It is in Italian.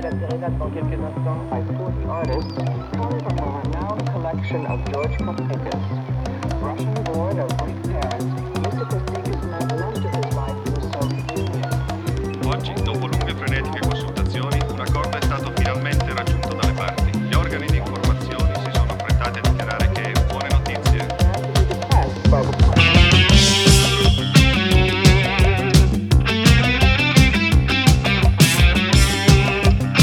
Rénal dans quelques instants. By 40 artists come from a renowned collection of George Copernicus, Russian-born